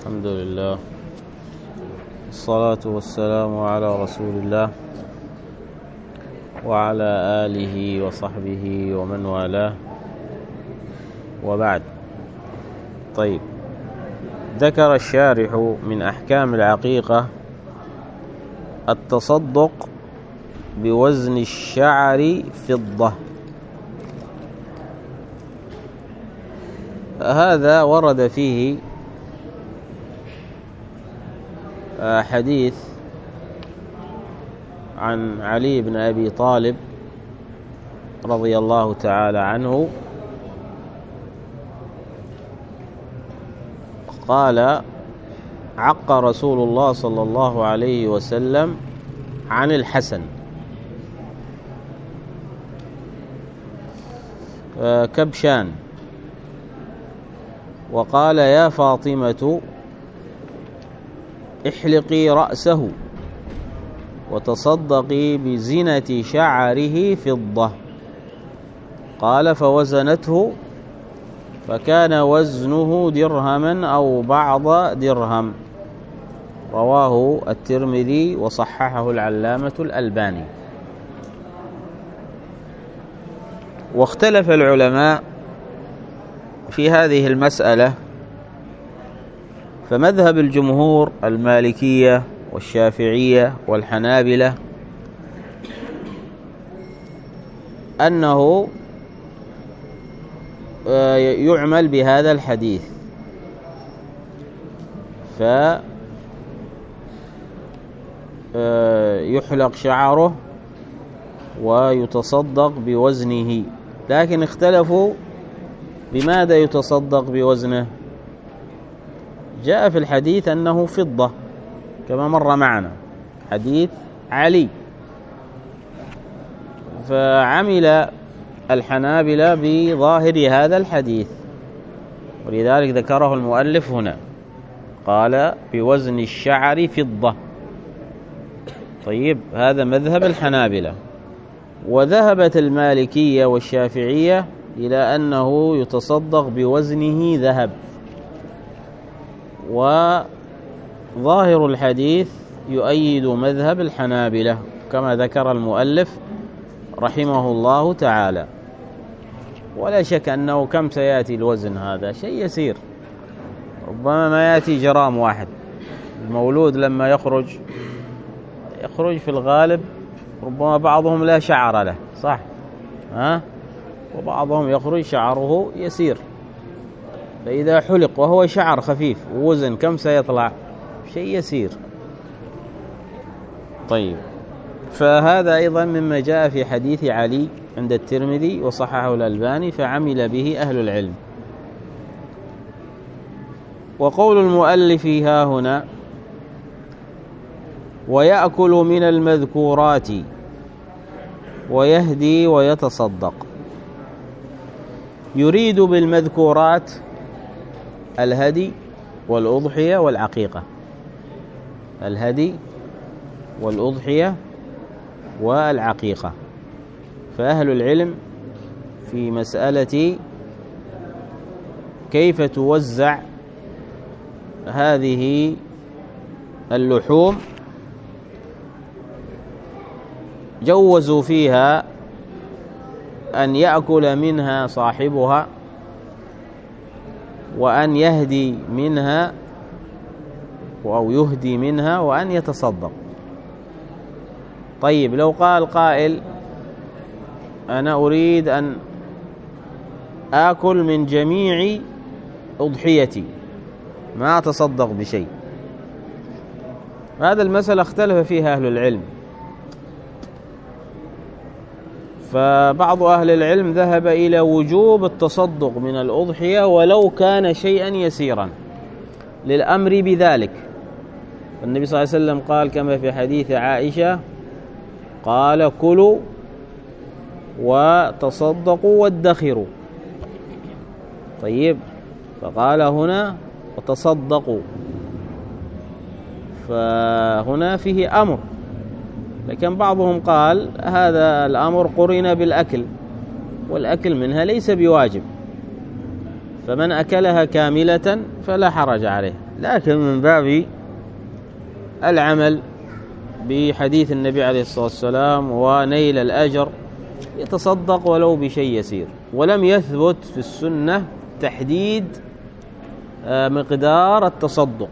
الحمد لله، الصلاة والسلام على رسول الله وعلى آله وصحبه ومن والاه، وبعد. طيب، ذكر الشارح من أحكام العقيقة التصدق بوزن الشعر فضة. هذا ورد فيه حديث عن علي بن أبي طالب رضي الله تعالى عنه قال: عق رسول الله صلى الله عليه وسلم عن الحسن كبشان، وقال: يا فاطمة احلقي رأسه وتصدقي بزنة شعره فضة. قال: فوزنته فكان وزنه درهما أو بعض درهم. رواه الترمذي وصححه العلامة الألباني. واختلف العلماء في هذه المسألة، فمذهب الجمهور المالكية والشافعية والحنابلة أنه يعمل بهذا الحديث، فيحلق شعره ويتصدق بوزنه. لكن اختلفوا بماذا يتصدق بوزنه. جاء في الحديث أنه فضة كما مر معنا، حديث علي، فعمل الحنابلة بظاهر هذا الحديث، ولذلك ذكره المؤلف هنا، قال: بوزن الشعر فضة. طيب، هذا مذهب الحنابلة. وذهبت المالكية والشافعية إلى أنه يتصدق بوزنه ذهب. وظاهر الحديث يؤيد مذهب الحنابلة كما ذكر المؤلف رحمه الله تعالى. ولا شك أنه كم سيأتي الوزن، هذا شيء يسير، ربما ما يأتي جرام واحد. المولود لما يخرج في الغالب ربما بعضهم لا شعر له، صح؟ وبعضهم يخرج شعره يسير، فإذا حلق وهو شعر خفيف ووزن كم سيطلع؟ شيء يسير. طيب، فهذا أيضا مما جاء في حديث علي عند الترمذي وصححه الألباني، فعمل به أهل العلم. وقول المؤلف ها هنا: ويأكل من المذكورات ويهدي ويتصدق، يريد بالمذكورات الهدي والأضحية والعقيقة، الهدي والأضحية والعقيقة. فأهل العلم في مسألة كيف توزع هذه اللحوم جوزوا فيها أن يأكل منها صاحبها، وأن يهدي منها أو يهدي منها، وأن يتصدق. طيب، لو قال قائل: أنا أريد أن آكل من جميع أضحيتي، ما أتصدق بشيء، هذا المسألة اختلف فيها أهل العلم. فبعض أهل العلم ذهب إلى وجوب التصدق من الأضحية ولو كان شيئا يسيرا، للأمر بذلك. النبي صلى الله عليه وسلم قال كما في حديث عائشة، قال: كلوا وتصدقوا وادخروا. طيب، فقال هنا وتصدقوا، فهنا فيه أمر. لكن بعضهم قال هذا الأمر قرن بالأكل، والأكل منها ليس بواجب، فمن أكلها كاملة فلا حرج عليه، لكن من باب العمل بحديث النبي عليه الصلاة والسلام ونيل الأجر يتصدق ولو بشيء يسير. ولم يثبت في السنة تحديد مقدار التصدق.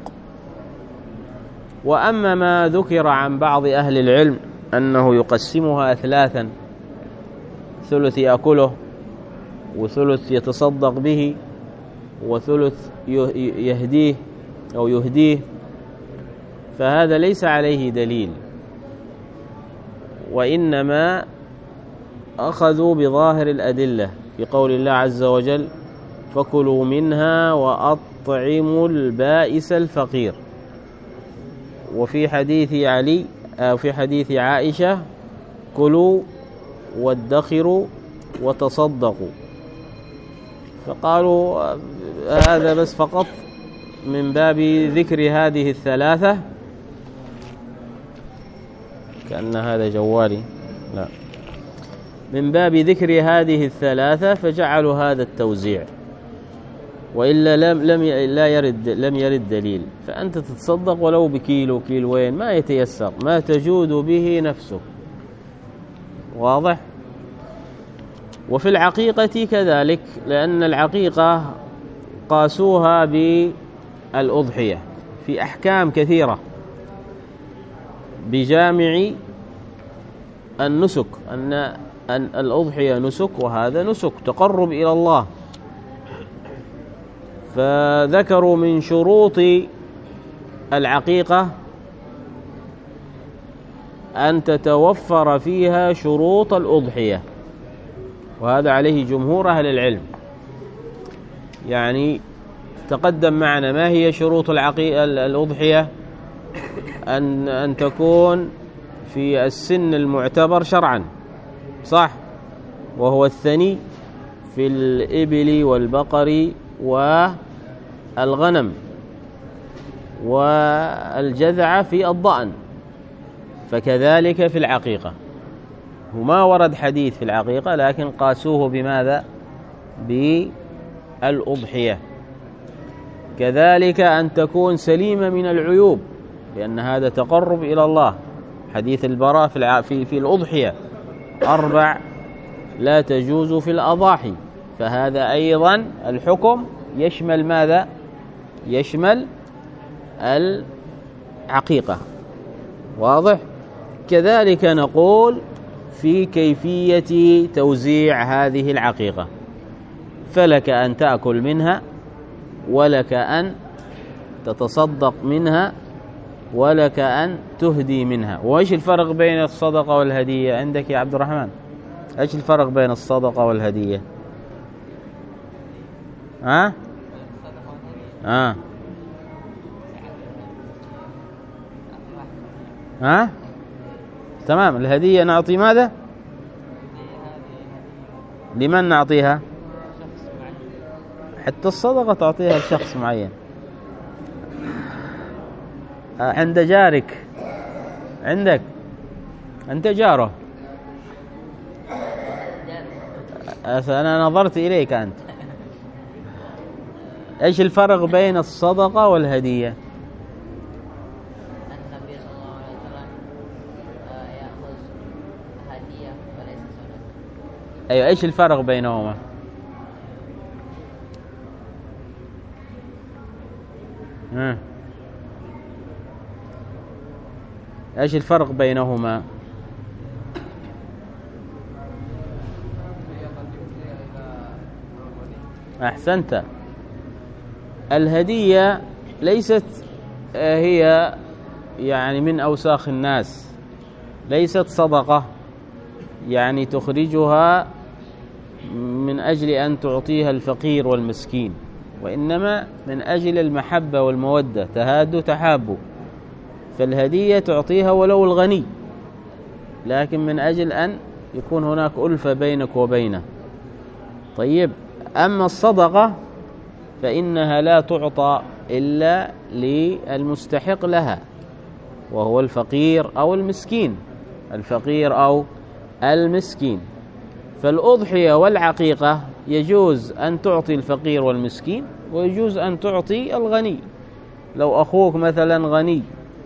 وأما ما ذكر عن بعض أهل العلم أنه يقسمها ثلاثا، ثلث يأكله وثلث يتصدق به وثلث يهديه أو يهديه، فهذا ليس عليه دليل، وإنما أخذوا بظاهر الأدلة بقول الله عز وجل: فكلوا منها وأطعموا البائس الفقير. وفي حديث علي أو في حديث عائشة: كلوا وادخروا وتصدقوا. فقالوا هذا بس فقط من باب ذكر هذه الثلاثة. كأن هذا جوالي، لا، من باب ذكر هذه الثلاثة فجعلوا هذا التوزيع، وإلا لم يرد دليل. فأنت تتصدق ولو بكيلو كيلوين ما يتيسر، ما تجود به نفسك. واضح؟ وفي العقيقة كذلك، لأن العقيقة قاسوها بالأضحية في أحكام كثيرة بجامع النسك، أن الأضحية نسك وهذا نسك تقرب إلى الله. فذكروا من شروط العقيقة أن تتوفر فيها شروط الأضحية، وهذا عليه جمهور أهل العلم. يعني تقدم معنا ما هي شروط الأضحية: أن تكون في السن المعتبر شرعا، صح، وهو الثني في الإبل والبقر والغنم، والجذع في الضأن، فكذلك في العقيقة. وما ورد حديث في العقيقة، لكن قاسوه بماذا؟ بالأضحية. كذلك أن تكون سليمة من العيوب، لأن هذا تقرب إلى الله. حديث البراء في الأضحية: 4 لا تجوز في الأضاحي. فهذا أيضا الحكم يشمل ماذا؟ يشمل العقيقة. واضح؟ كذلك نقول في كيفية توزيع هذه العقيقة: فلك أن تأكل منها، ولك أن تتصدق منها، ولك أن تهدي منها. وإيش الفرق بين الصدقة والهدية عندك يا عبد الرحمن؟ إيش الفرق بين الصدقة والهدية؟ تمام. الهدية نعطي ماذا؟ لمن نعطيها؟ حتى الصدقة تعطيها لشخص معين. عند جارك، عندك أنت جاره، أنا نظرت إليك أنت. إيش الفرق بين الصدقة والهدية؟ النبي صلى الله عليه وسلم يأخذ هدية وليس صدقة. أيوة، إيش الفرق بينهما؟ إيش الفرق بينهما؟ أحسنت. الهدية ليست هي يعني من أوساخ الناس، ليست صدقة يعني تخرجها من أجل أن تعطيها الفقير والمسكين، وإنما من أجل المحبة والمودة، تهادوا تحابوا. فالهدية تعطيها ولو الغني، لكن من أجل أن يكون هناك ألفة بينك وبينه. طيب، أما الصدقة فإنها لا تعطى إلا للمستحق لها، وهو الفقير أو المسكين، الفقير أو المسكين. فالأضحية والعقيقة يجوز أن تعطي الفقير والمسكين، ويجوز أن تعطي الغني. لو أخوك مثلا غني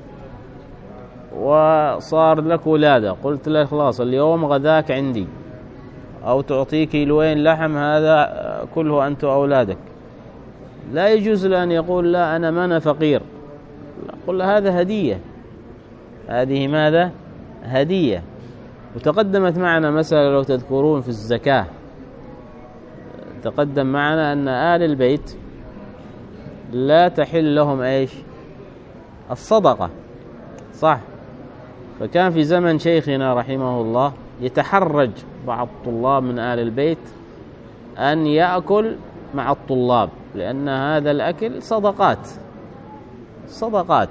وصار لك ولادة، قلت له خلاص اليوم غداك عندي، أو تعطيه كيلوين لحم، هذا كله أنت وأولادك، لا يجوز له أن يقول لا أنا فقير، قل له هذا هدية، هذه ماذا؟ هدية. وتقدمت معنا مسألة لو تذكرون في الزكاة، تقدم معنا أن آل البيت لا تحل لهم إيش؟ الصدقة، صح؟ فكان في زمن شيخنا رحمه الله يتحرج بعض الطلاب من آل البيت أن يأكل مع الطلاب، لأن هذا الأكل صدقات.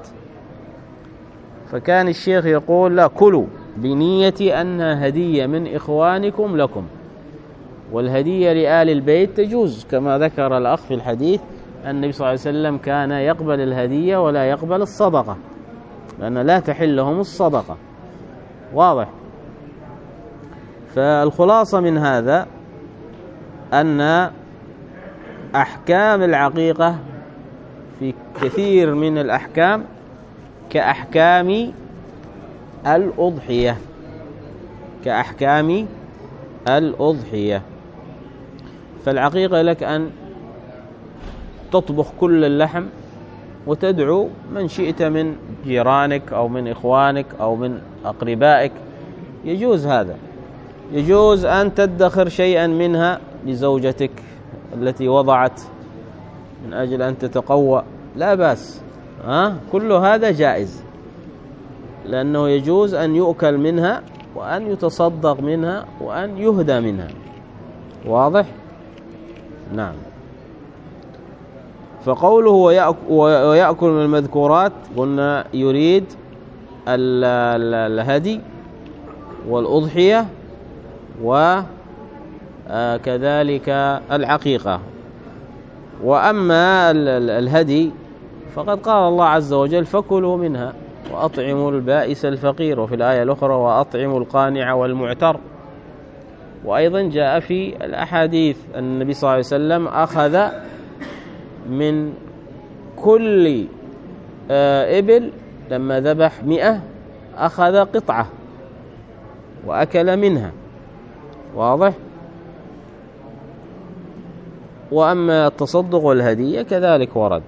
فكان الشيخ يقول لا، كلوا بنية أنها هدية من إخوانكم لكم، والهدية لآل البيت تجوز، كما ذكر الأخ في الحديث النبي صلى الله عليه وسلم كان يقبل الهدية ولا يقبل الصدقة، لأن لا تحل لهم الصدقة. واضح؟ فالخلاصة من هذا أن أحكام العقيقة في كثير من الأحكام كأحكام الأضحية. فالعقيقة لك أن تطبخ كل اللحم وتدعو من شئت من جيرانك أو من إخوانك أو من أقربائك، يجوز هذا. يجوز أن تدخر شيئا منها لزوجتك التي وضعت من أجل أن تتقوى، لا بأس، كل هذا جائز، لأنه يجوز أن يؤكل منها وأن يتصدق منها وأن يهدى منها. واضح؟ نعم. فقوله ويأكل من المذكورات، قلنا يريد الهدي والأضحية وكذلك العقيقة. وأما الهدي فقد قال الله عز وجل فكلوا منها وأطعموا البائس الفقير، وفي الآية الأخرى وأطعموا القانع والمعتر. وأيضا جاء في الأحاديث أن النبي صلى الله عليه وسلم أخذ من كل إبل لما ذبح 100 أخذ قطعة وأكل منها. واضح؟ وأما التصدق والهدية كذلك ورد.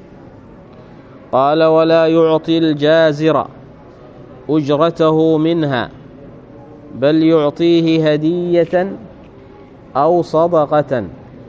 قال ولا يعطي الجازر أجرته منها، بل يعطيه هدية أو صدقة.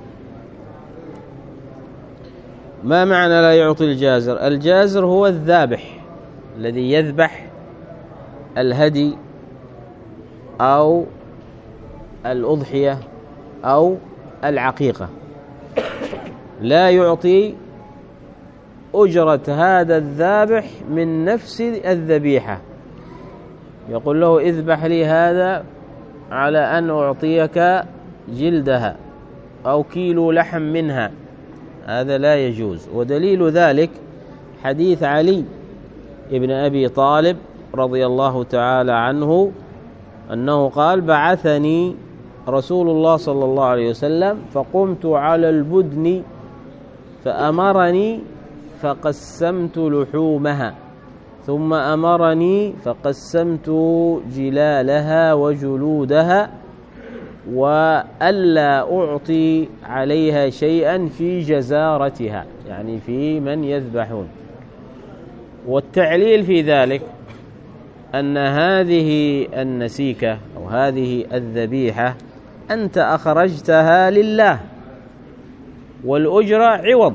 ما معنى لا يعطي الجازر؟ الجازر هو الذابح الذي يذبح الهدي أو الأضحية أو العقيقة، لا يعطي أجرة هذا الذابح من نفس الذبيحة، يقول له اذبح لي هذا على أن أعطيك جلدها أو كيلو لحم منها، هذا لا يجوز. ودليل ذلك حديث علي ابن أبي طالب رضي الله تعالى عنه أنه قال بعثني رسول الله صلى الله عليه وسلم فقمت على البدن فأمرني فقسمت لحومها، ثم أمرني فقسمت جلالها وجلودها، وألا أعطي عليها شيئا في جزارتها، يعني في من يذبحون. والتعليل في ذلك أن هذه النسيكة أو هذه الذبيحة أنت أخرجتها لله، والأجرة عوض،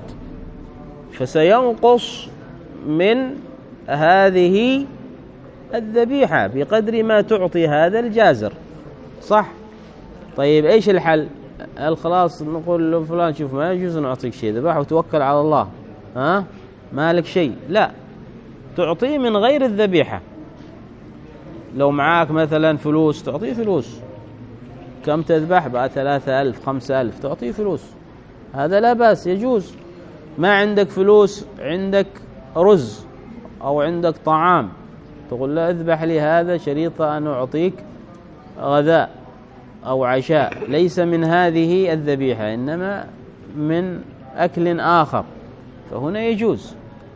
فسينقص من هذه الذبيحة بقدر ما تعطي هذا الجازر، صح؟ طيب إيش الحل؟ خلاص نقول له فلان شوف ما يجوز نعطيك شيء، ذبح وتوكل على الله، ما لك شيء، لا، تعطيه من غير الذبيحة. لو معاك مثلا فلوس تعطيه فلوس، كم تذبح بقى 3000 5000 تعطيه فلوس، هذا لا بأس، يجوز. ما عندك فلوس، عندك رز أو عندك طعام، تقول لا اذبح لي هذا شريطة أن أعطيك غذاء أو عشاء، ليس من هذه الذبيحة إنما من أكل آخر، فهنا يجوز.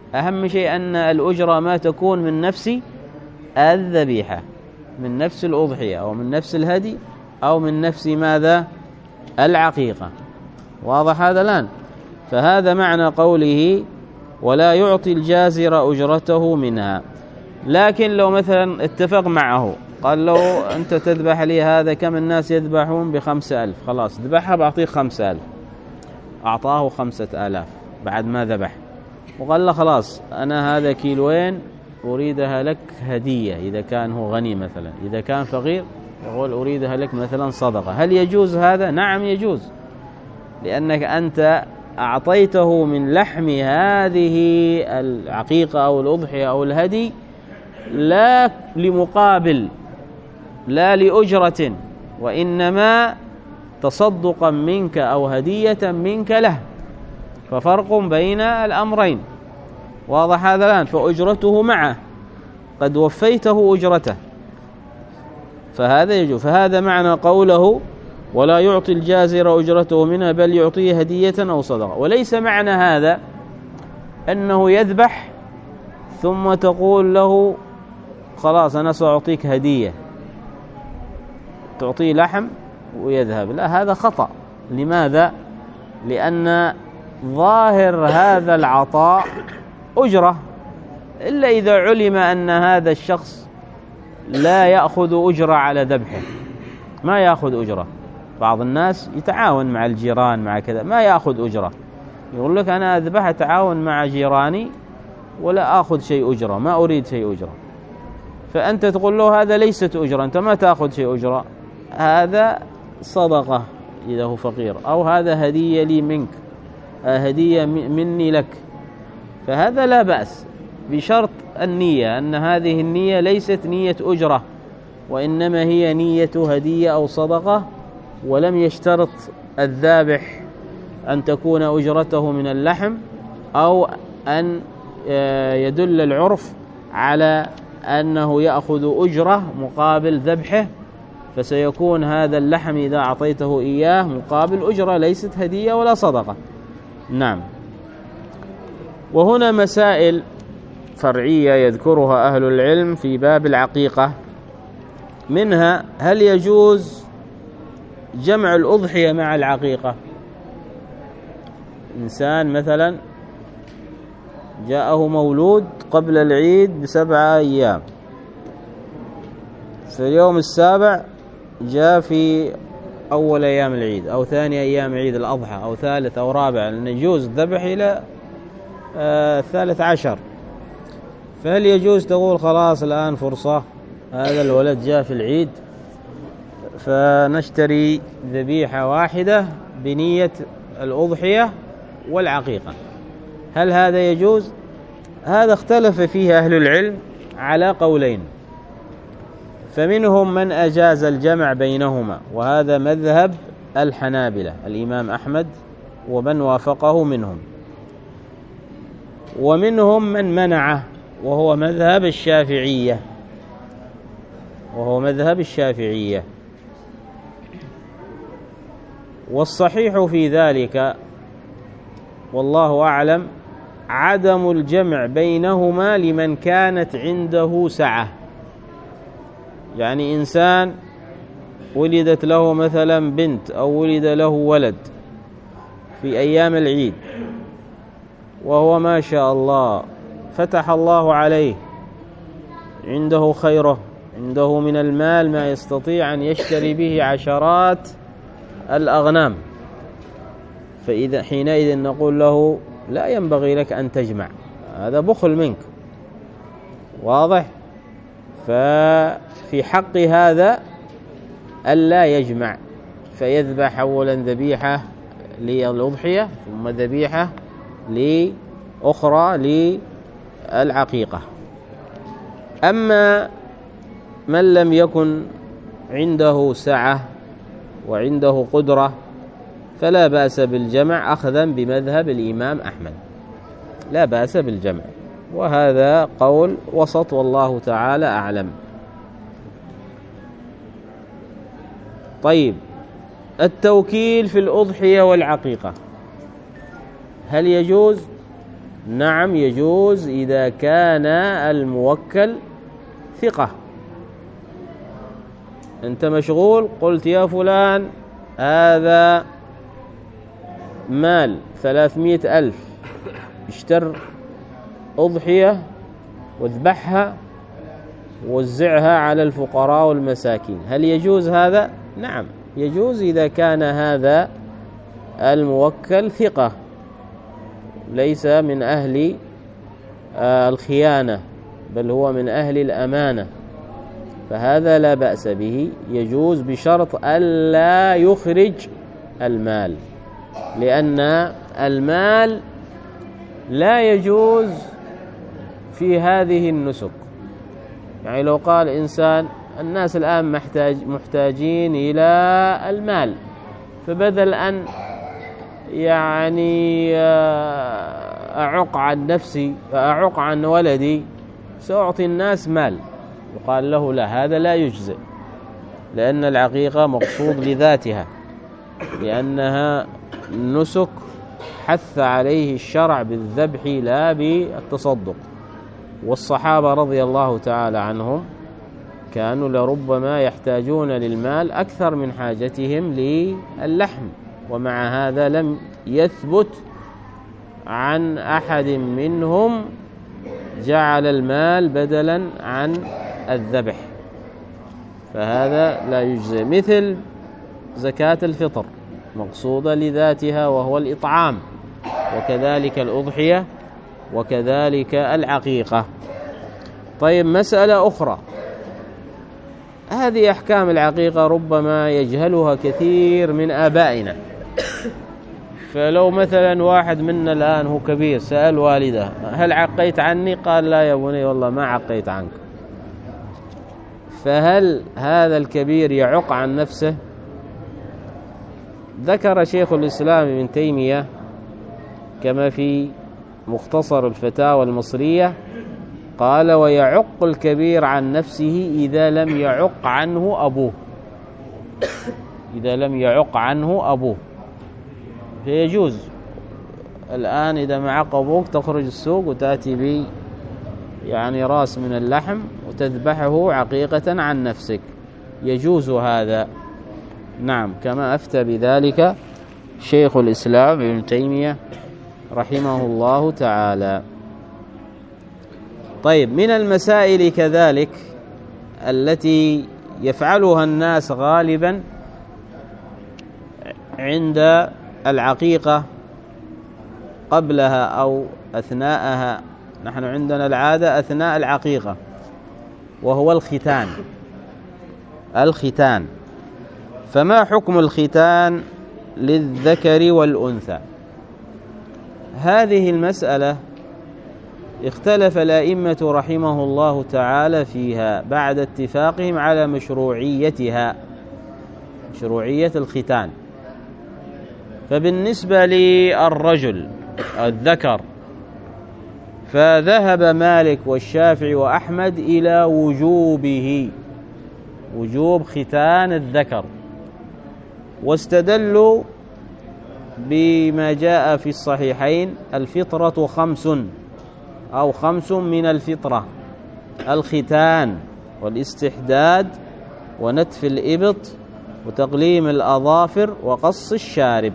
أهم شيء أن الأجرة ما تكون من نفس الذبيحة، من نفس الأضحية أو من نفس الهدي أو من نفس ماذا؟ العقيقة. واضح هذا الآن؟ فهذا معنى قوله ولا يعطي الجازر أجرته منها. لكن لو مثلا اتفق معه قال له أنت تذبح لي هذا، كم الناس يذبحون ب5,000، خلاص ذبحها بأعطيك 5,000، أعطاه 5,000 بعد ما ذبح، وقال له خلاص أنا هذا كيلوين أريدها لك هدية إذا كان هو غني مثلا، إذا كان فقير يقول أريدها لك مثلا صدقة. هل يجوز هذا؟ نعم يجوز، لأنك أنت أعطيته من لحم هذه العقيقة أو الأضحية أو الهدي لا لمقابل، لا لأجرة، وإنما تصدقا منك أو هدية منك له، ففرق بين الأمرين. واضح هذا الآن؟ فأجرته معه، قد وفيته أجرته، فهذا يجوز. فهذا معنى قوله ولا يعطي الجازر أجرته منها بل يعطيه هدية أو صدقة. وليس معنى هذا أنه يذبح ثم تقول له خلاص أنا سأعطيك هدية، تعطيه لحم ويذهب، لا، هذا خطأ. لماذا؟ لأن ظاهر هذا العطاء أجرة، إلا إذا علم أن هذا الشخص لا يأخذ أجرة على ذبحه، ما يأخذ أجرة. بعض الناس يتعاون مع الجيران مع كذا، ما يأخذ أجرة، يقول لك أنا أذبح أتعاون مع جيراني ولا أخذ شيء أجرة، ما أريد شيء أجرة. فأنت تقول له هذا ليست أجرة، أنت ما تأخذ شيء أجرة، هذا صدقة إذا هو فقير، أو هذا هدية لي منك، هدية مني لك. فهذا لا بأس، بشرط النية، أن هذه النية ليست نية أجرة، وإنما هي نية هدية أو صدقة، ولم يشترط الذابح أن تكون أجرته من اللحم، أو أن يدل العرف على أنه يأخذ أجرة مقابل ذبحه، فسيكون هذا اللحم إذا أعطيته إياه مقابل أجرة، ليست هدية ولا صدقة. نعم. وهنا مسائل فرعية يذكرها أهل العلم في باب العقيقة، منها هل يجوز جمع الأضحية مع العقيقة؟ إنسان مثلا جاءه مولود قبل العيد ب7 أيام، في اليوم السابع جاء في أول أيام العيد أو ثاني أيام عيد الأضحى أو ثالث أو رابع، لأن يجوز الذبح إلى 13. فهل يجوز تقول خلاص الآن فرصة، هذا الولد جاء في العيد فنشتري ذبيحة واحدة بنية الأضحية والعقيقة، هل هذا يجوز؟ هذا اختلف فيه أهل العلم على قولين، فمنهم من أجاز الجمع بينهما، وهذا مذهب الحنابلة الإمام أحمد ومن وافقه منهم، ومنهم من منعه وهو مذهب الشافعية. والصحيح في ذلك والله أعلم عدم الجمع بينهما لمن كانت عنده سعة. يعني إنسان ولدت له مثلا بنت أو ولد له ولد في أيام العيد، وهو ما شاء الله فتح الله عليه، عنده خيره، عنده من المال ما يستطيع أن يشتري به عشرات الأغنام، فإذا حينئذ نقول له لا ينبغي لك أن تجمع، هذا بخل منك. واضح؟ ففي حق هذا ألا يجمع، فيذبح أولا ذبيحة للأضحية ثم ذبيحة لأخرى للعقيقة. أما من لم يكن عنده سعة وعنده قدرة فلا بأس بالجمع، أخذا بمذهب الإمام أحمد، لا بأس بالجمع، وهذا قول وسط والله تعالى أعلم. طيب، التوكيل في الأضحية والعقيقة هل يجوز؟ نعم يجوز إذا كان الموكل ثقة. أنت مشغول، قلت يا فلان هذا مال 300,000، اشتر أضحية واذبحها ووزعها على الفقراء والمساكين. هل يجوز هذا؟ نعم يجوز إذا كان هذا الموكل ثقة، ليس من أهل الخيانة، بل هو من أهل الأمانة، فهذا لا بأس به، يجوز بشرط ألا يخرج المال، لأن المال لا يجوز في هذه النسك. يعني لو قال إنسان الناس الآن محتاجين إلى المال، فبدل أن يعني أعق عن نفسي فأعق عن ولدي سأعطي الناس مال، يقال له لا، هذا لا يجزئ، لأن العقيقة مقصود لذاتها، لأنها نسك حث عليه الشرع بالذبح لا بالتصدق. والصحابة رضي الله تعالى عنهم كانوا لربما يحتاجون للمال أكثر من حاجتهم للحم، ومع هذا لم يثبت عن أحد منهم جعل المال بدلا عن الذبح، فهذا لا يجزي. مثل زكاة الفطر مقصودة لذاتها وهو الإطعام، وكذلك الأضحية، وكذلك العقيقة. طيب مسألة أخرى، هذه أحكام العقيقة ربما يجهلها كثير من آبائنا، فلو مثلا واحد منا الآن هو كبير سأل والده هل عقيت عني؟ قال لا يا بني والله ما عقيت عنك، فهل هذا الكبير يعق عن نفسه؟ ذكر شيخ الإسلام ابن تيمية كما في مختصر الفتاوى المصرية، قال ويعق الكبير عن نفسه إذا لم يعق عنه أبوه، إذا لم يعق عنه أبوه، فيجوز الآن إذا معك أبوك تخرج السوق وتأتي بي يعني راس من اللحم وتذبحه عقيقة عن نفسك، يجوز هذا. نعم كما أفتى بذلك شيخ الإسلام ابن تيمية رحمه الله تعالى. طيب من المسائل كذلك التي يفعلها الناس غالبا عند العقيقة قبلها أو أثناءها، نحن عندنا العادة أثناء العقيقة وهو الختان. فما حكم الختان للذكر والأنثى؟ هذه المسألة اختلف الأئمة رحمه الله تعالى فيها بعد اتفاقهم على مشروعيتها، مشروعية الختان. فبالنسبة للرجل الذكر فذهب مالك والشافعي وأحمد إلى وجوب ختان الذكر، واستدلوا بما جاء في الصحيحين الفطرة 5 أو 5 من الفطرة: الختان والاستحداد ونتف الإبط وتقليم الأظافر وقص الشارب.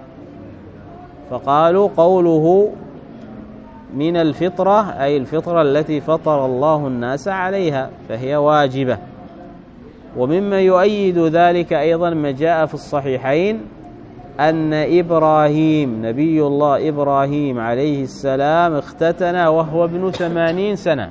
فقالوا قوله من الفطرة أي الفطرة التي فطر الله الناس عليها فهي واجبة. ومما يؤيد ذلك أيضا ما جاء في الصحيحين أن إبراهيم نبي الله إبراهيم عليه السلام اختتن وهو ابن 80 سنة،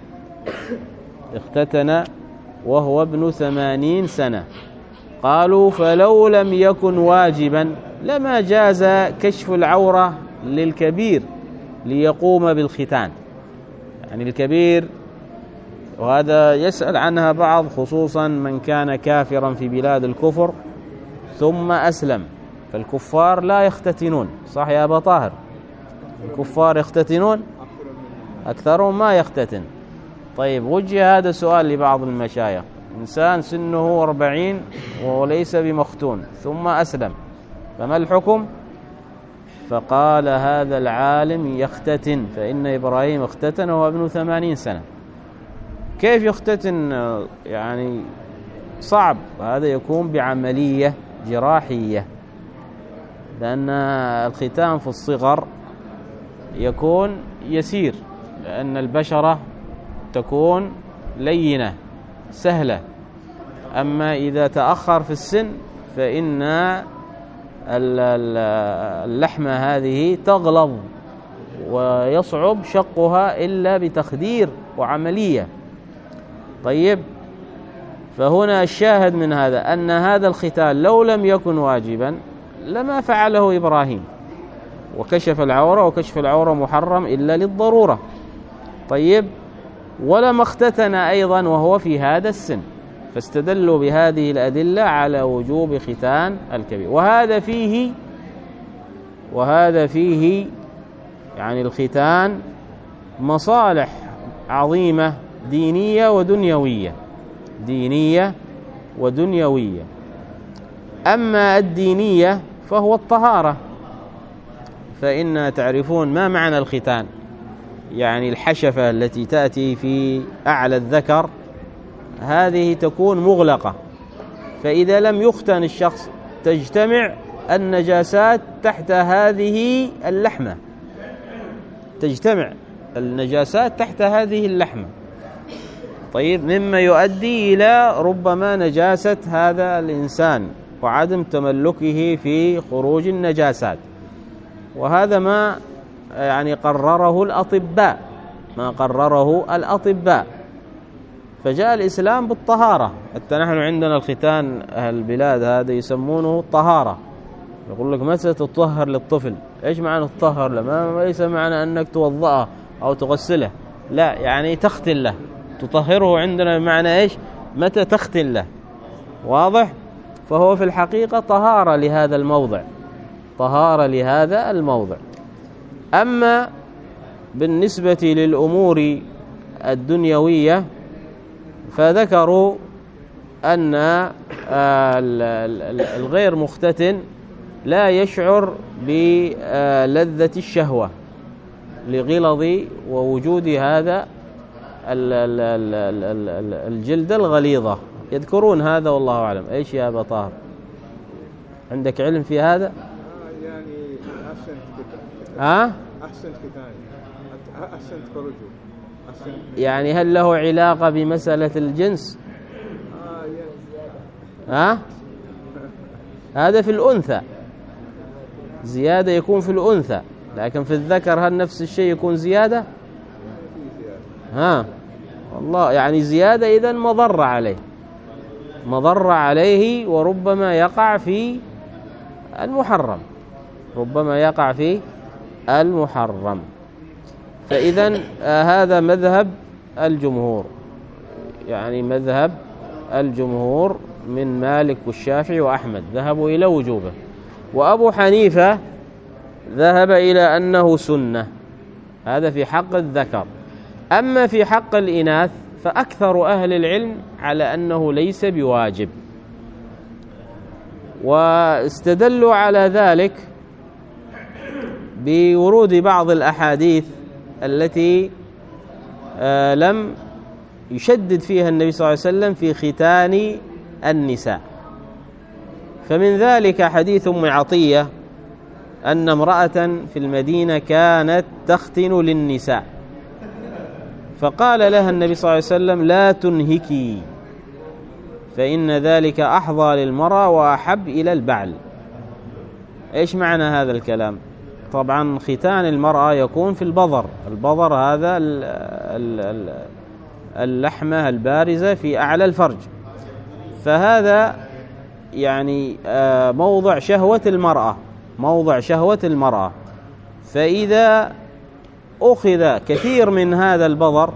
اختتن وهو ابن 80 سنة. قالوا فلو لم يكن واجبا لما جاز كشف العورة للكبير ليقوم بالختان. يعني الكبير، وهذا يسأل عنها بعض خصوصا من كان كافرا في بلاد الكفر ثم أسلم، فالكفار لا يختتنون، صح يا أبا طاهر؟ الكفار يختتنون، أكثرهم ما يختتن. طيب وجه هذا سؤال لبعض المشايخ: إنسان سنه 40 وليس بمختون ثم أسلم، فما الحكم؟ فقال هذا العالم يختتن، فإن إبراهيم اختتن وهو ابن 80 سنة. كيف يختتن؟ يعني صعب، هذا يكون بعملية جراحية، لأن الختان في الصغر يكون يسير، لأن البشرة تكون لينة سهلة. أما إذا تأخر في السن فإن اللحمة هذه تغلظ ويصعب شقها إلا بتخدير وعملية. طيب، فهنا الشاهد من هذا أن هذا الختان لو لم يكن واجبا لما فعله إبراهيم، وكشف العورة، وكشف العورة محرم إلا للضرورة. طيب، ولما اختتن أيضا وهو في هذا السن، فاستدلوا بهذه الأدلة على وجوب ختان الكبير. وهذا فيه يعني الختان مصالح عظيمة دينية ودنيوية. أما الدينية فهو الطهارة، فإن تعرفون ما معنى الختان، يعني الحشفة التي تأتي في أعلى الذكر هذه تكون مغلقة، فإذا لم يختن الشخص تجتمع النجاسات تحت هذه اللحمة، طيب، مما يؤدي إلى ربما نجاسة هذا الإنسان وعدم تملكه في خروج النجاسات. وهذا ما يعني قرره الأطباء، فجاء الإسلام بالطهارة. حتى نحن عندنا الختان، أهل البلاد هذا يسمونه الطهارة، يقول لك متى تطهر للطفل؟ إيش معنى تطهر له؟ ليس معنى أنك توضأه أو تغسله، لا، يعني تختن له. تطهره عندنا بمعنى إيش؟ متى تختن له، واضح؟ فهو في الحقيقة طهارة لهذا الموضع. أما بالنسبة للأمور الدنيوية فذكروا أن الغير مختتن لا يشعر بلذة الشهوة لغلظ ووجود هذا الجلد الغليظة. يذكرون هذا والله أعلم. إيش يا أبا طاهر، عندك علم في هذا؟ يعني أحسنت ختان، أحسنت فرجه، يعني هل له علاقة بمسألة الجنس؟ هذا في الأنثى، زيادة يكون في الأنثى، لكن في الذكر هل نفس الشيء يكون زيادة؟ والله يعني زيادة إذن مضر عليه وربما يقع في المحرم. فإذن هذا مذهب الجمهور، يعني مذهب الجمهور من مالك والشافعي وأحمد ذهبوا إلى وجوبه، وأبو حنيفة ذهب إلى أنه سنة. هذا في حق الذكر. أما في حق الإناث فأكثر أهل العلم على أنه ليس بواجب، واستدلوا على ذلك بورود بعض الأحاديث التي لم يشدد فيها النبي صلى الله عليه وسلم في ختان النساء. فمن ذلك حديث أم عطية أن امرأة في المدينة كانت تختن للنساء، فقال لها النبي صلى الله عليه وسلم: لا تنهكي، فإن ذلك أحظى للمرأة وأحب إلى البعل. إيش معنى هذا الكلام؟ طبعا ختان المرأة يكون في البظر هذا اللحمة البارزة في أعلى الفرج، فهذا يعني موضع شهوة المرأة. فإذا أخذ كثير من هذا البظر،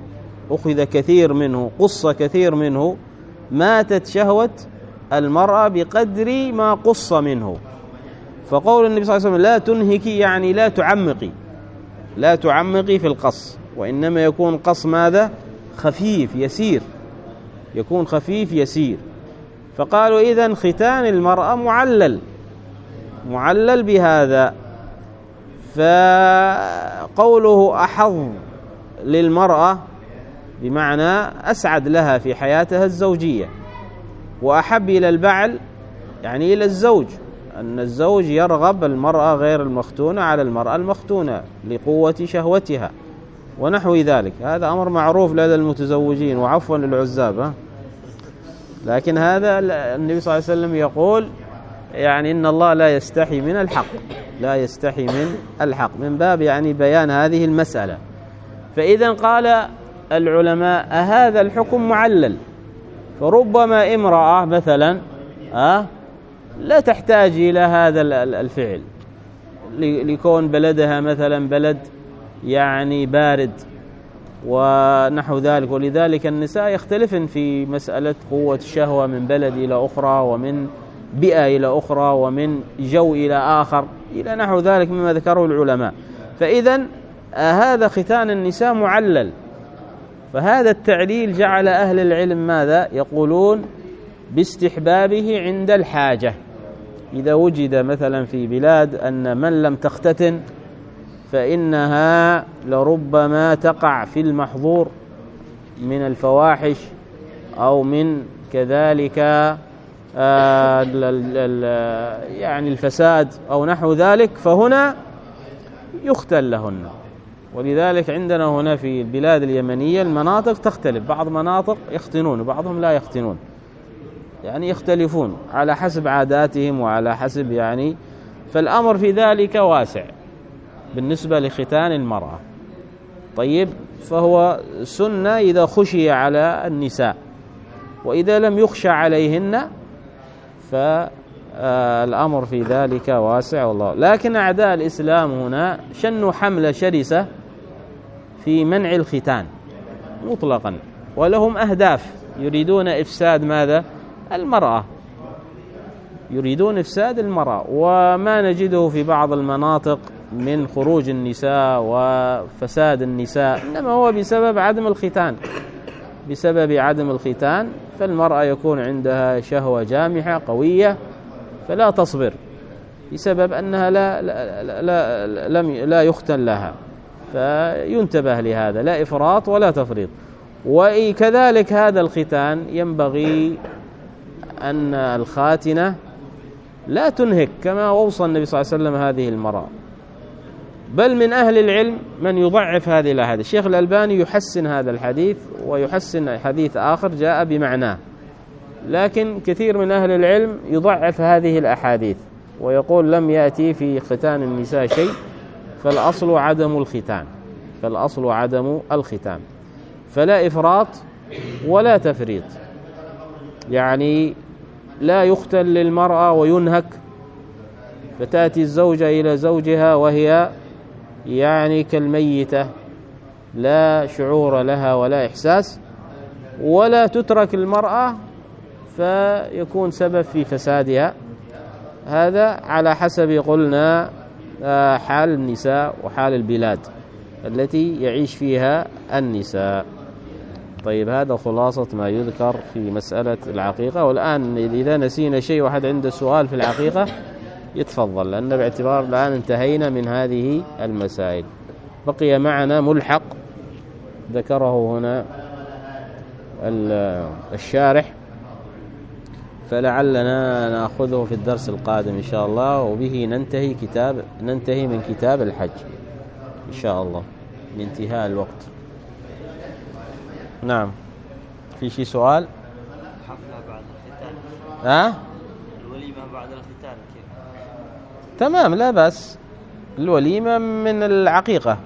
قص كثير منه، ماتت شهوة المرأة بقدر ما قص منه. فقول النبي صلى الله عليه وسلم لا تنهكي يعني لا تعمقي في القص، وإنما يكون قص ماذا؟ خفيف يسير. فقالوا إذن ختان المرأة معلل بهذا، فقوله أحظ للمرأة بمعنى أسعد لها في حياتها الزوجية، وأحب إلى البعل يعني إلى الزوج، أن الزوج يرغب المرأة غير المختونة على المرأة المختونة لقوة شهوتها ونحو ذلك. هذا أمر معروف لدى المتزوجين، وعفوا للعزاب، لكن هذا النبي صلى الله عليه وسلم يقول يعني إن الله لا يستحي من الحق، لا يستحي من الحق، من باب يعني بيان هذه المسألة. فإذا قال العلماء هذا الحكم معلل، فربما امرأة مثلا لا تحتاج إلى هذا الفعل لكون بلدها مثلا بلد يعني بارد ونحو ذلك، ولذلك النساء يختلفن في مسألة قوة الشهوة من بلد إلى أخرى، ومن بيئة إلى أخرى، ومن جو إلى آخر، إلى نحو ذلك مما ذكره العلماء. فإذا هذا ختان النساء معلل، فهذا التعليل جعل أهل العلم ماذا يقولون؟ باستحبابه عند الحاجة. إذا وجد مثلا في بلاد أن من لم تختتن فإنها لربما تقع في المحظور من الفواحش أو من كذلك يعني الفساد أو نحو ذلك، فهنا يختل لهن. ولذلك عندنا هنا في البلاد اليمنية المناطق تختلف، بعض مناطق يختنون وبعضهم لا يختنون، يعني يختلفون على حسب عاداتهم وعلى حسب يعني، فالأمر في ذلك واسع بالنسبة لختان المرأة. طيب، فهو سنة إذا خشي على النساء، وإذا لم يخشى عليهن فالأمر في ذلك واسع والله. لكن أعداء الإسلام هنا شنوا حملة شرسة في منع الختان مطلقا، ولهم أهداف، يريدون إفساد ماذا؟ المرأة، يريدون إفساد المرأة. وما نجده في بعض المناطق من خروج النساء وفساد النساء إنما هو بسبب عدم الختان، بسبب عدم الختان. فالمرأة يكون عندها شهوة جامحة قوية فلا تصبر بسبب أنها لا يختن لها، فينتبه لهذا، لا إفراط ولا تفريط. وكذلك هذا الختان ينبغي أن الخاتنة لا تنهك كما وصى النبي صلى الله عليه وسلم هذه المرأة، بل من أهل العلم من يضعف هذه الأحاديث. الشيخ الألباني يحسن هذا الحديث ويحسن حديث آخر جاء بمعناه، لكن كثير من أهل العلم يضعف هذه الأحاديث ويقول لم يأتي في ختان النساء شيء، فالأصل عدم الختان، فالأصل عدم الختان، فلا إفراط ولا تفريط، يعني لا يختن للمرأة وينهك فتأتي الزوجة إلى زوجها وهي يعني كالميتة لا شعور لها ولا إحساس، ولا تترك المرأة فيكون سبب في فسادها. هذا على حسب قلنا حال النساء وحال البلاد التي يعيش فيها النساء. طيب، هذا خلاصة ما يذكر في مسألة العقيقة. والآن إذا نسينا شيء واحد عنده سؤال في العقيقة يتفضل، لأن باعتبار الآن انتهينا من هذه المسائل. بقي معنا ملحق ذكره هنا الشارح، فلعلنا نأخذه في الدرس القادم إن شاء الله، وبه ننتهي من كتاب الحج إن شاء الله لانتهاء الوقت. نعم، في شيء سؤال؟ الحفلة بعد الختان، الوليمة بعد الختان كيف؟ تمام، لا بأس. الوليمة من العقيقة،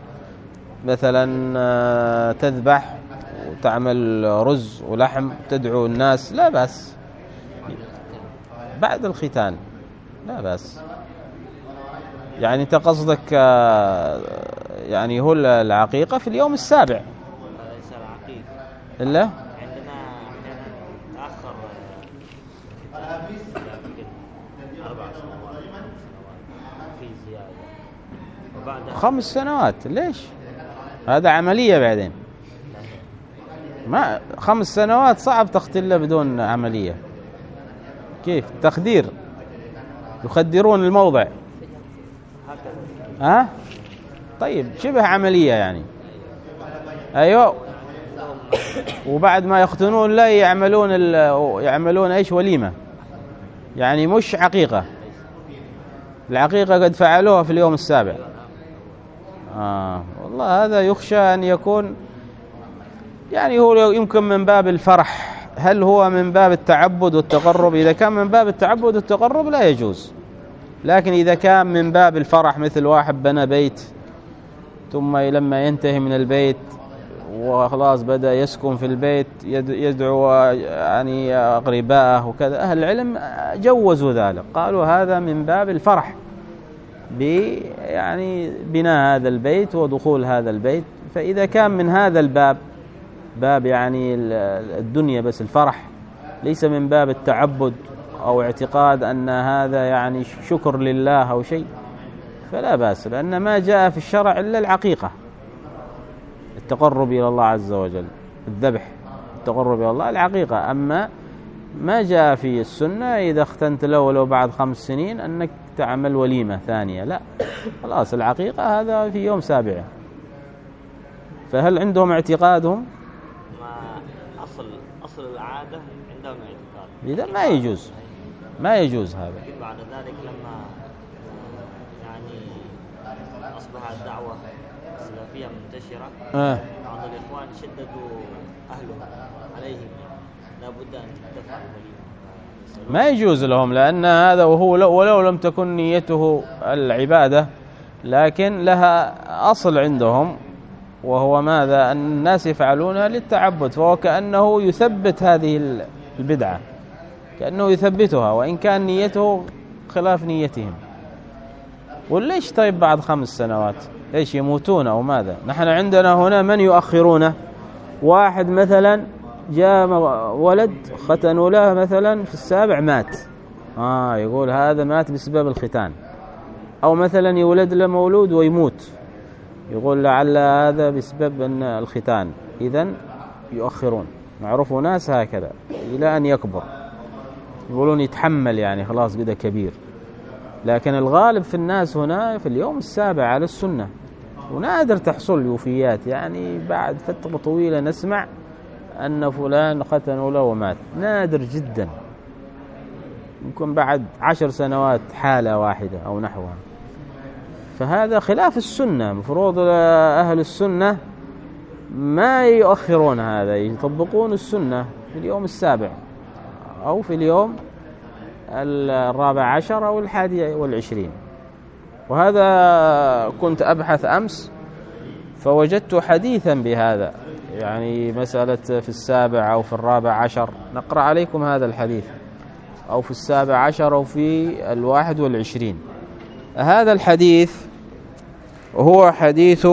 مثلا تذبح وتعمل رز ولحم تدعو الناس، لا بأس. بعد الختان لا بأس. يعني انت قصدك يعني هو العقيقة في اليوم السابع؟ ليس العقيقة إلا عندنا تأخر 4 سنوات في زيادة، وبعد 5 سنوات. ليش؟ هذا عملية بعدين، ما 5 سنوات صعب تختله بدون عملية. كيف؟ تخدير، يخدرون الموضع. هكذا ها طيب شبه عملية يعني. أيوة. وبعد ما يختنون لا يعملون إيش وليمة، يعني مش عقيقة. العقيقة قد فعلوها في اليوم السابع. والله هذا يخشى أن يكون يعني هو يمكن من باب الفرح. هل هو من باب التعبد والتقرب؟ إذا كان من باب التعبد والتقرب لا يجوز، لكن إذا كان من باب الفرح مثل واحد بنى بيت ثم لما ينتهي من البيت وخلاص بدأ يسكن في البيت يدعو يعني أقرباءه وكذا، أهل العلم جوزوا ذلك، قالوا هذا من باب الفرح يعني بناء هذا البيت ودخول هذا البيت. فإذا كان من هذا الباب، باب يعني الدنيا بس الفرح، ليس من باب التعبد أو اعتقاد أن هذا يعني شكر لله أو شيء، فلا بأس، لأن ما جاء في الشرع إلا العقيقة، التقرب إلى الله عز وجل، الذبح التقرب إلى الله العقيقة. أما ما جاء في السنة إذا اختنت له ولو بعد 5 سنين أنك تعمل وليمة ثانية، لا، خلاص العقيقة هذا في يوم 7. فهل عندهم اعتقادهم؟ أصل العادة عندهم اعتقاد، إذا ما يجوز هذا. بعد ذلك لما يعني أصبح الدعوة السلفية منتشرة، بعض الإخوان شددوا أهلهم عليهم لابد أن تدفع الوليمة، ما يجوز لهم، لأن هذا ولو لم تكن نيته العبادة لكن لها أصل عندهم، وهو ماذا؟ أن الناس يفعلونها للتعبد، فهو كأنه يثبت هذه البدعة، كأنه يثبتها وإن كان نيته خلاف نيتهم. وليش طيب بعد 5 سنوات ليش يموتون أو ماذا؟ نحن عندنا هنا من يؤخرونه، واحد مثلا جاء ولد ختنوا له مثلا في 7 مات، يقول هذا مات بسبب الختان. أو مثلا يولد له مولود ويموت، يقول لعل هذا بسبب أن الختان، إذن يؤخرون. معروف ناس هكذا إلى أن يكبر، يقولون يتحمل يعني خلاص قد كبير. لكن الغالب في الناس هنا في اليوم 7 على السنة، ونادر تحصل الوفيات، يعني بعد فترة طويلة نسمع أن فلان ختنوا له ومات، نادر جدا، يمكن بعد 10 سنوات حالة واحدة أو نحوها. فهذا خلاف السنة. مفروض أهل السنة ما يؤخرون هذا، يطبقون السنة في اليوم 7 أو في اليوم 14 أو 21. وهذا كنت أبحث أمس فوجدت حديثا بهذا، يعني مسألة في 7 أو في 14. نقرأ عليكم هذا الحديث، أو في 17 أو في 21. هذا الحديث هو حديث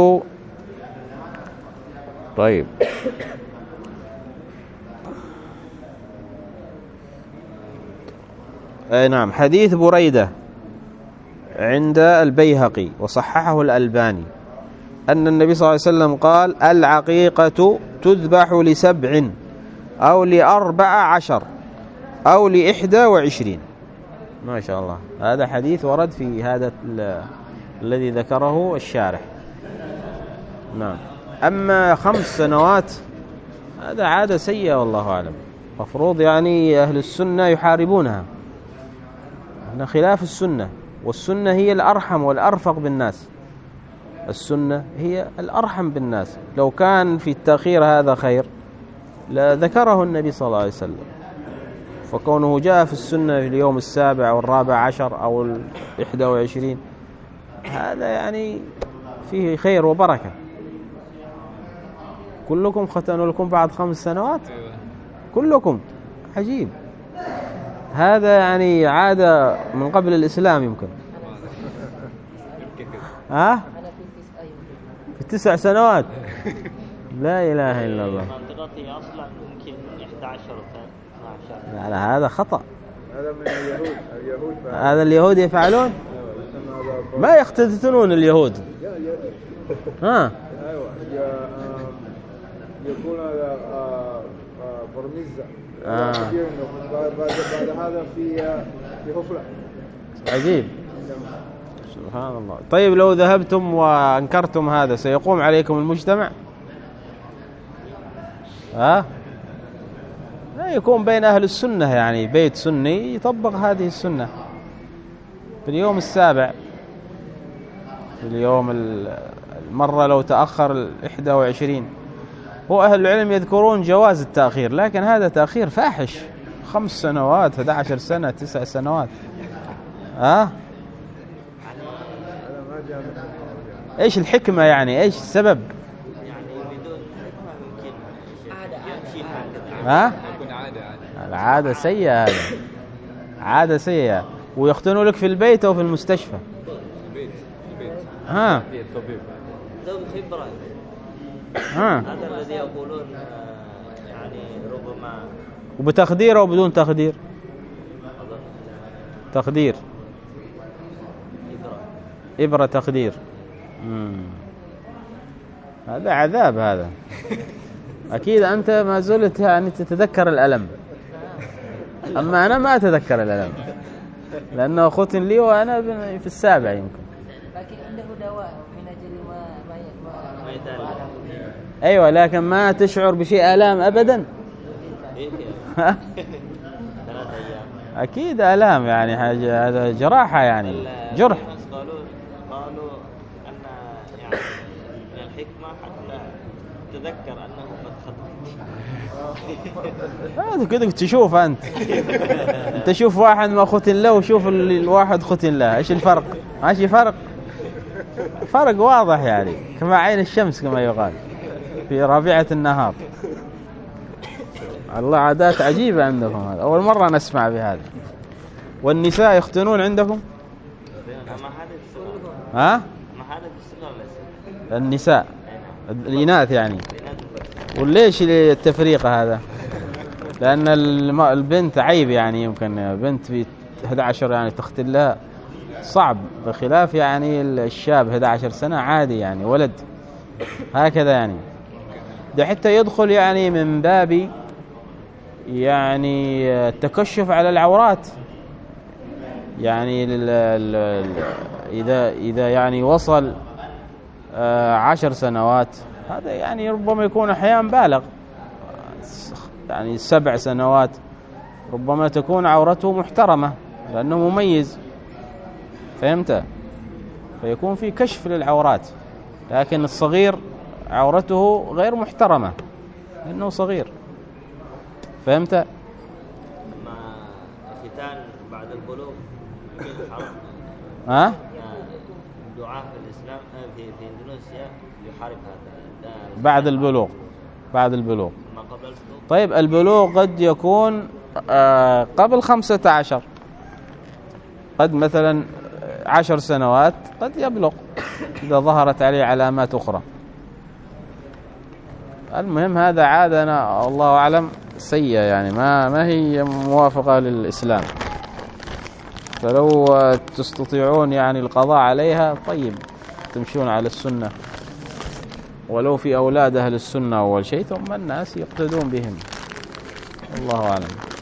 طيب نعم، حديث بريدة عند البيهقي وصححه الألباني أن النبي صلى الله عليه وسلم قال: العقيقة تذبح ل7 أو ل14 أو ل21. ما شاء الله، هذا حديث ورد في هذا الذي ذكره الشارح. نعم. أما 5 سنوات هذا عادة سيئة والله أعلم، مفروض يعني أهل السنة يحاربونها، إحنا خلاف السنة، والسنة هي الأرحم والأرفق بالناس، السنة هي الأرحم بالناس. لو كان في التأخير هذا خير لذكره النبي صلى الله عليه وسلم، فكونه جاء في السنة في اليوم 7 أو 14 أو 21 هذا يعني فيه خير وبركة. كلكم ختنوا لكم بعد 5 سنوات، كلكم، عجيب. هذا يعني عادة من قبل الإسلام يمكن. في 9 سنوات. لا إله إلا الله. منطقتي أصلا يمكن 11 و 12. لا هذا خطأ، هذا من اليهود هذا اليهود يفعلون، ما يختتنون اليهود. ايوه يكون برميزة بعد هذا في حفلة. عجيب. سبحان الله. طيب لو ذهبتم وأنكرتم هذا سيقوم عليكم المجتمع؟ لا يكون بين أهل السنة، يعني بيت سني يطبق هذه السنة في اليوم السابع، في اليوم المرة لو تأخر 21. هو أهل العلم يذكرون جواز التأخير، لكن هذا تأخير فاحش، 5 سنوات 11 سنة 9 سنوات. إيش الحكمة يعني؟ إيش السبب؟ يعني بدون ما ممكن يمشي العادة سيئة، هذا عادة سيئة. ويختنوا لك في البيت أو في المستشفى؟ البيت ذوي خبرة. هذا الذي يقولون يعني ربما. وبتخدير أو بدون تخدير؟ تخدير، إبرة تخدير. هذا عذاب هذا. أكيد أنت ما زلت يعني تتذكر الألم، أما أنا ما أتذكر الألم لأنه ختن لي وأنا في السابع يمكن. لكن عنده دواء من أجل ما يتعلم. أيوة، لكن ما تشعر بشيء آلام أبدا. أكيد آلام، يعني حاجة، هذا جراحة يعني جرح. قالوا أن يعني من الحكمة حتى تذكر أنه قد خطأ. هذا كده تشوف أنت تشوف واحد ما ختن له وشوف الواحد ختن له، إيش الفرق؟ ماشي فرق واضح يعني، كما عين الشمس كما يقال في رابعة النهار. الله، عادات عجيبة عندكم، هذا أول مرة نسمع بهذا. والنساء يختنون عندكم؟ النساء الإناث يعني. وليش التفريق هذا؟ لأن البنت عيب، يعني يمكن بنت في 11 يعني تختن لها صعب، بخلاف يعني الشاب 11 سنة عادي يعني ولد هكذا يعني. ده حتى يدخل يعني من باب يعني التكشف على العورات، يعني إذا يعني وصل 10 سنوات، هذا يعني ربما يكون أحيانا بالغ، يعني 7 سنوات ربما تكون عورته محترمة لأنه مميز، فهمت؟ فيكون في كشف للعورات. لكن الصغير عورته غير محترمة لأنه صغير، فهمت؟ ما الختان بعد البلوغ حرام. دعاء في الإسلام في إندونيسيا يحارب هذا بعد البلوغ. ما قبل البلوغ. طيب البلوغ قد يكون قبل 15، قد مثلا 10 سنوات قد يبلغ إذا ظهرت عليه علامات أخرى. المهم هذا عادنا الله أعلم سيئة، يعني ما هي موافقة للإسلام. فلو تستطيعون يعني القضاء عليها طيب، تمشون على السنة، ولو في أولاد أهل السنة أول شيء، ثم الناس يقتدون بهم. الله أعلم.